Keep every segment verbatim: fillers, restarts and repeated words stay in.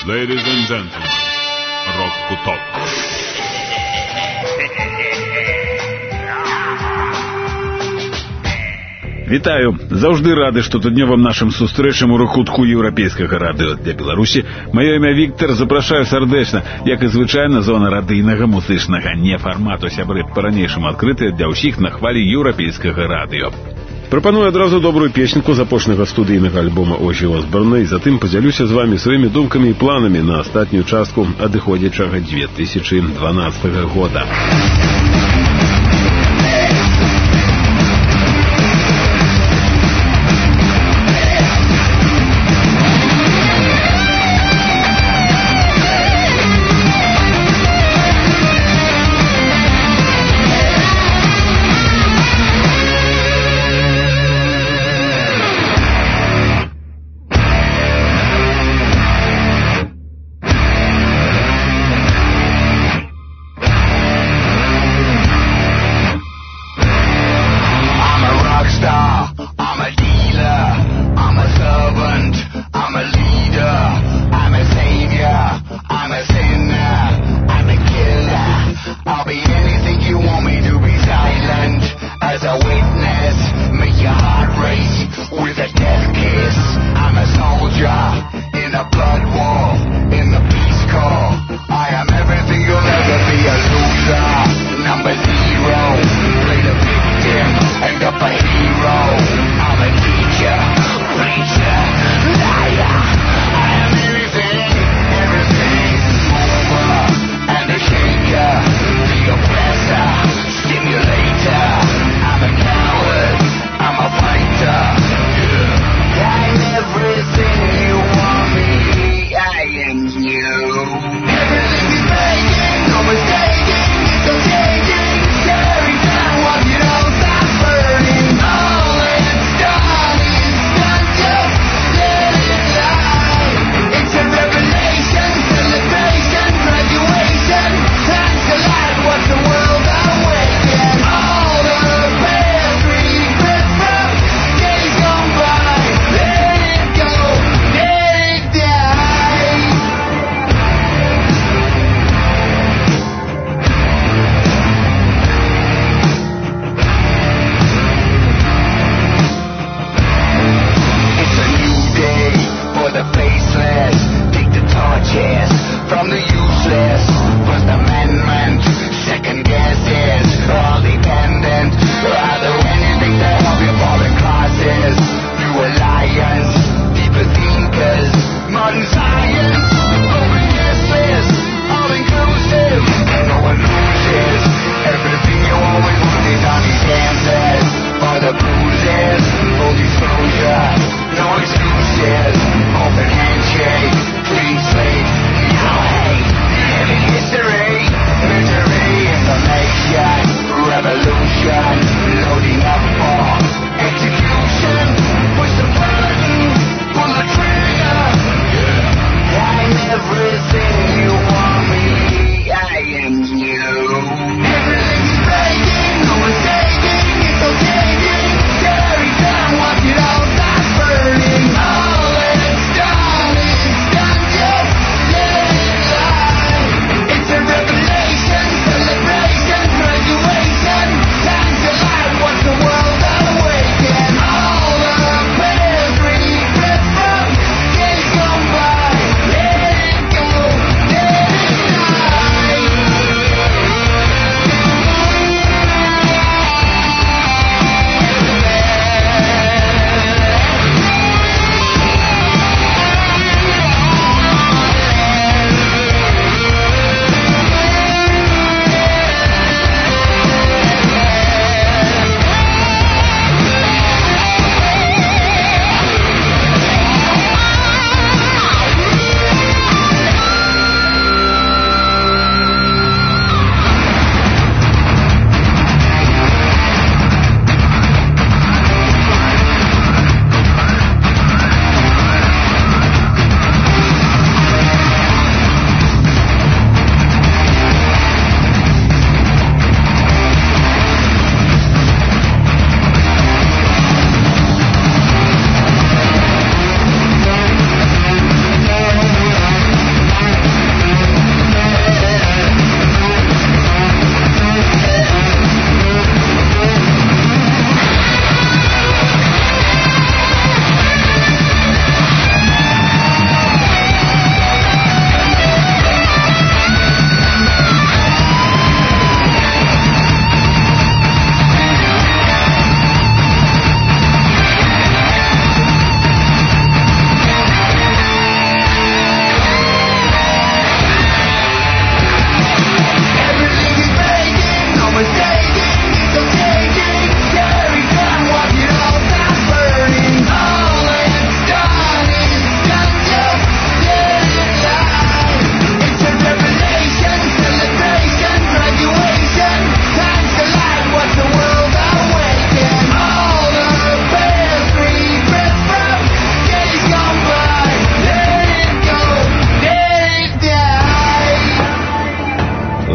Ladies and gentlemen, Рок-Куток. Вітаю! Заўжды рады, што тыднёвым нашым сустрэчам у рок-кутку еўрапейскага радыё для Беларусі. Маё імя Віктар, запрашаю сардэчна, як і звычайна, зона радыйнага музычнага нефармату, сябры па-ранейшаму адкрытыя для ўсіх на хвалі еўрапейскага радыё. Прапаную адразу добрую песенку з апошняга студыйнага альбома Озі Осборна, і затым падзялюся з вамі сваімі думкамі і планамі на астатнюю частку адыходзячага две тысячы дванаццатага года.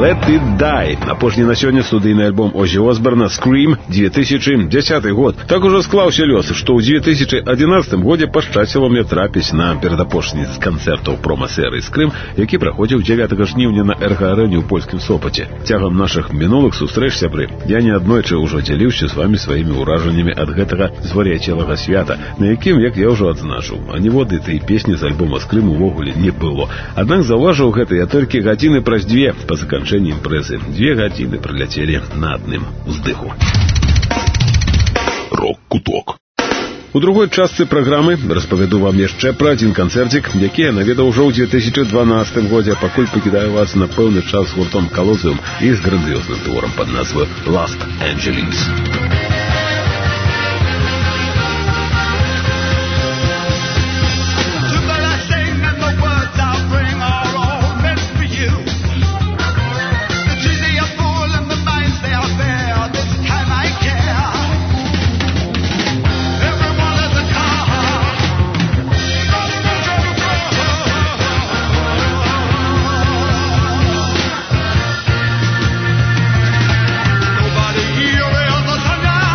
«Let It Die». Апошні на сёння студыйны альбом Озі Осборна «Scream» две тысячи десятый год. Так ужо склаўся лёс, што ў две тысячи одиннадцатым годзе пашчасціла мне трапіць на перадапошні з канцэртаў прома-серыі «Scream», які праходзіў дзевятага жніўня на эр-гэ-арэне ў польскім Сопаце. Цягам нашых мінулых сустрэч, сябры, я неаднойчы ўжо дзяліўся з вамі сваімі ўражаннямі ад гэтага звар'яцелага свята, на якім, як я ўжо адзначыў, аніводы тый песні з альбома «Scream» увогуле не было. Аднак заўважыў гэта я толькі гадзіны праз дзве па заканчэнні імпрэзы. Две гадзіны праляцелі на адным уздыху. Рок-куток. У другой частцы праграмы распавяду вам яшчэ пра адзін канцэрцік, які я наведаў ужо ў две тысячи дванадцатым годзе, пакуль пакідаю вас на пэўны час з гуртом «Колозеум» і з грандыёзным творам пад назвай «Lost Angeles». Nobody here is the sunlight.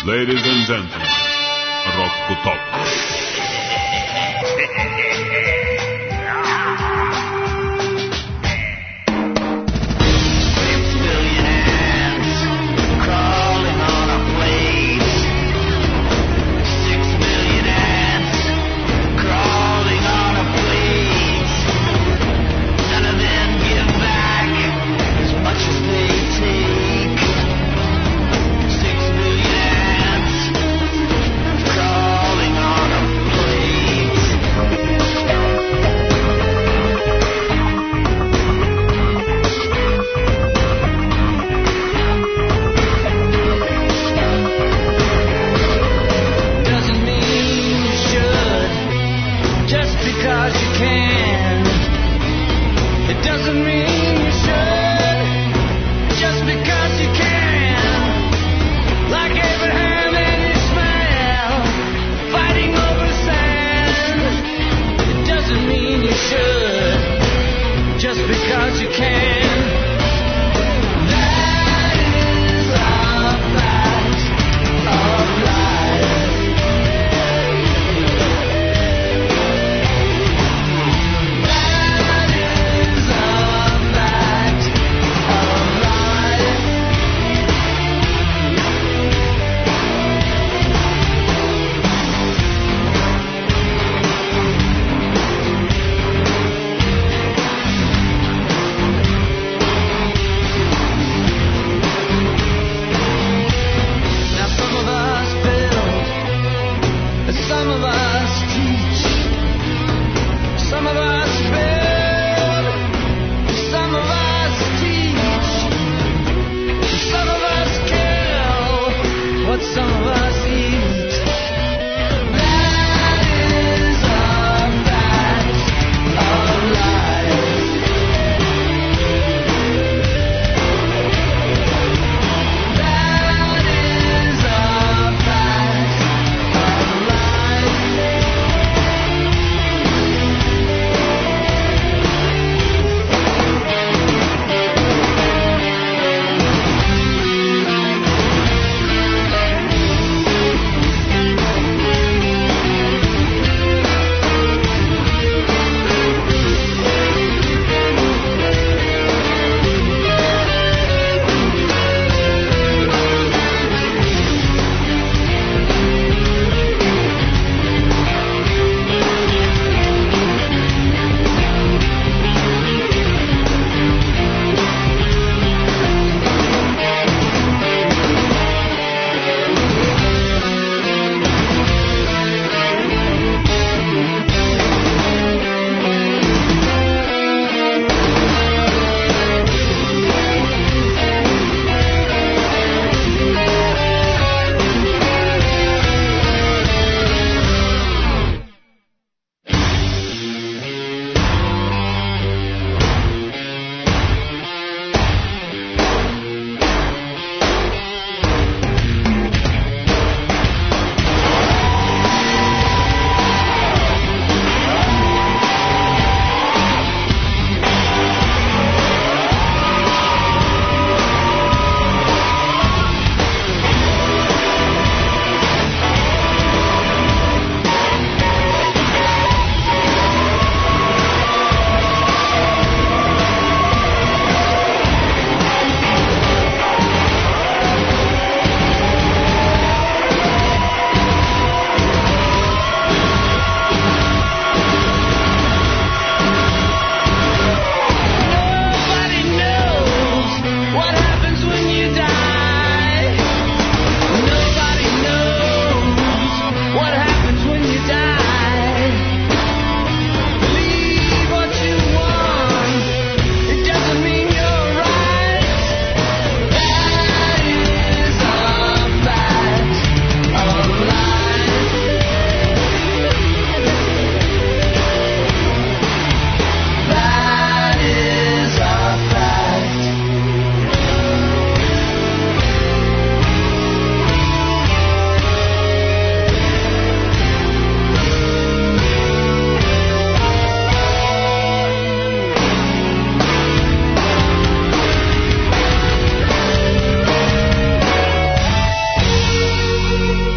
Ladies and gentlemen, Рок-Ток.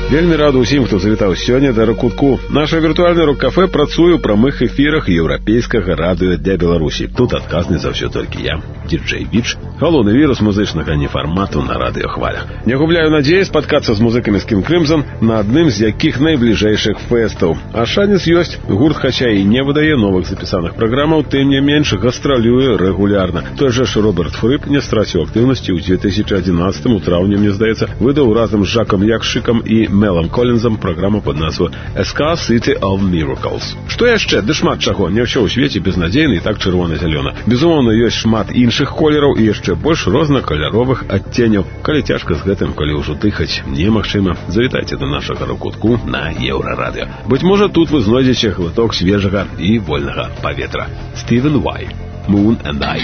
Вельмі рады ўсім, хто завітаў сёння да Рок-Кутку. Наша віртуальнае рок-кафе працуе ў прамых эфірах еўрапейскага радыё для Беларусі. Тут адказны за ўсё толькі я, ди-джей Віч, галоўны вірус музычнага нефармату на радыёхвалях. Не губляю надзеі спаткацца з музыкамі з King Crimson на адным з якіх найбліжэйшых фэстаў. А шанец ёсць. Гурт, хаця і не выдае новых запісаных праграмаў, тым не менш гастралюе рэгулярна. Той жа ж Роберт Фрып не страціў актыўнасці ў дзве тысячы адзінаццатым у траўні, мне здаецца, выдаў разам з Жакам Якшыкам і Мелом Коллінзам праграму пад назву «Ska City of Miracles». Што яшчэ? Ды шмат чаго. Не ўсё ў свеце безнадзейна і так чырвона-зялёна. Безумоўна, ёсць шмат іншых колераў і яшчэ больш рознакаляровых адценняў. Калі цяжка з гэтым, калі ўжо дыхаць немагчыма, завітайце да нашага Рок-Кутку на Еўрарадыё. Быць можа, тут вы знойдзеце глыток свежага і вольнага паветра. Стивен Вай, Moon and I.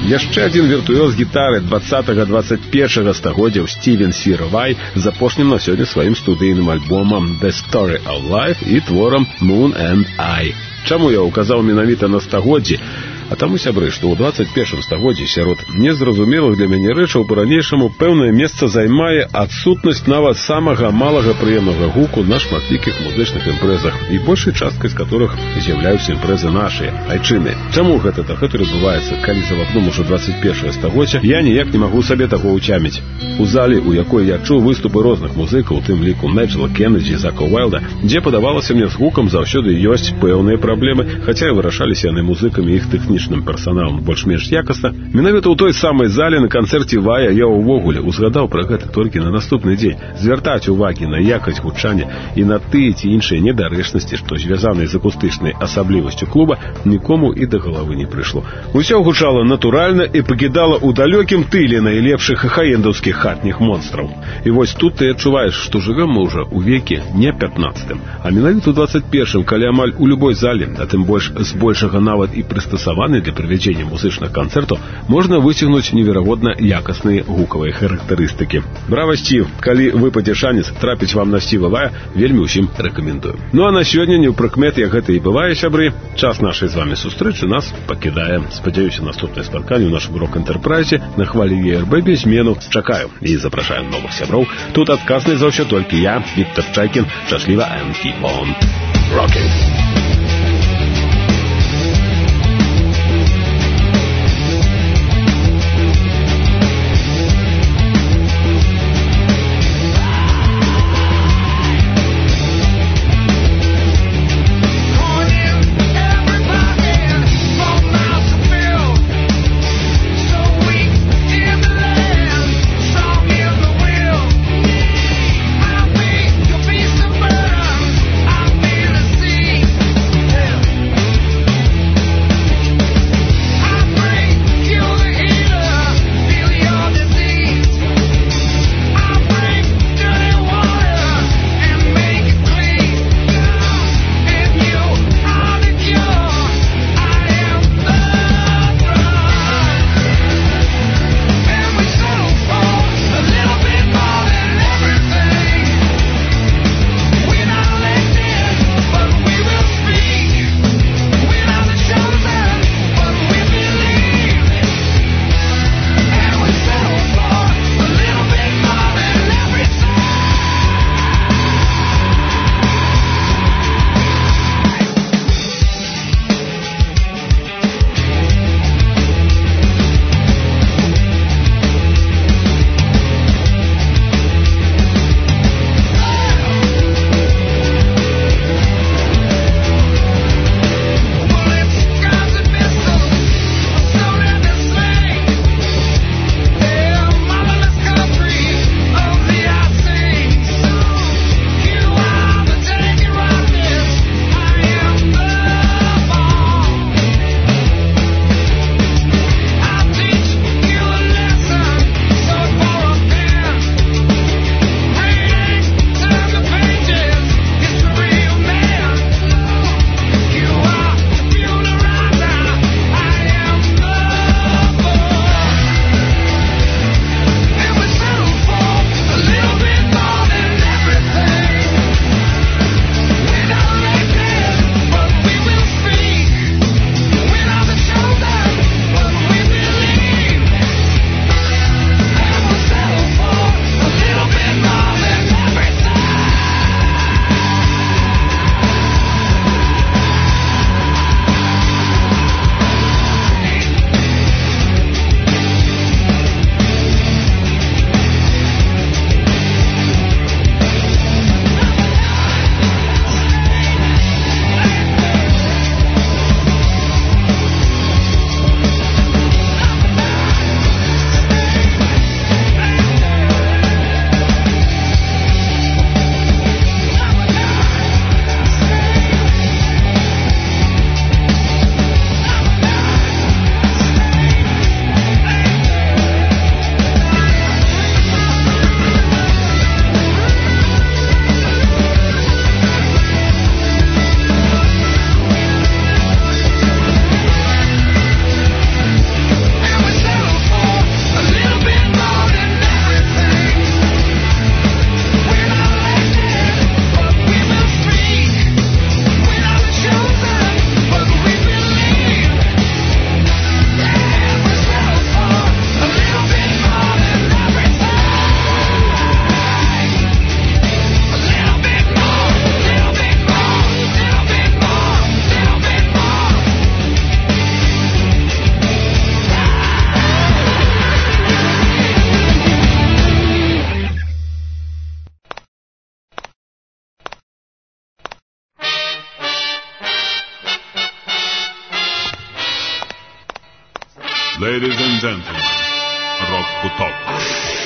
Яшчэ адзін віртуоз гітары двадцатага-двадцать першага стагоддзяў Стівен Сир Вай з апошнім на сёння сваім студыйным альбомам «The Story of Life» і творам «Moon and I». Чаму я указаў менавіта на стагоддзі? А таму, сябры, што ў двадцать першым стагоддзі сярод незразумелых для мяне рэчаў па-ранейшаму пэўнае месца займае адсутнасць нават самага малага прыемнага гуку на шматлікіх музычных імпрэзах, і большай часткай з которых з'яўляюцца імпрэзы нашыя, айчынныя. Чаму гэта дагэтуль адбываецца, калі за вакном ужо двадцать першае стагоддзя, я ніяк не магу сабе таго ўцяміць. У зале, у якой я чуў выступы розных музыкаў, у тым ліку Найджела Кеннеджі і Зака Уайлда, дзе падавалася мне з гукам заўсёды ёсць пэўныя праблемы, хаця і вырашаліся яны музыкамі іх тэхнічным персаналам больш-менш якасна. Менавіта ў той самай зале на канцэрце Вая я ўвогуле узгадаў пра гэта толькі на наступны дзень. Звяртаць увагі на якасць гучання і на тыя ці іншыя недарэчнасці, што звязаныя з акустычнай асаблівасцю клуба, нікому і да галавы не прыйшло. Усё гучала натуральна і пакідала ў далёкім тыле найлепшых хаендаўскіх хатніх монстраў. І вось тут ты адчуваеш, што жывем мы ўжо ў веке не пятнаццатым, а менавіта ў двадцать першым, калі амаль у любой зале, а тым больш збольшага нават і прыстасаваны для правядзення музычных канцэртаў, можна выцягнуць неверагодна якасныя гукавыя характарыстыкі. Брава, Стив! Калі выпадзе шанец трапіць вам на Стіва Вая, вельмі ўсім рэкамендую. Ну а на сёння не ў прыкмет, як гэта і бывае, сябры, час нашай з вамі сустрэчы нас пакідае. Спадзяюся, наступнае спатканне ў нашым рок-энтэрпрайзе на хвалі е эр бэ без змену. Чакаю і запрашаю новых сяброў. Тут адказны за ўсё толькі я, Віктор Чайкін. Шчасліва and keep on rocking. I'll be, you'll be some bird. I'll be the sea. Ladies and gentlemen, Рок Поток.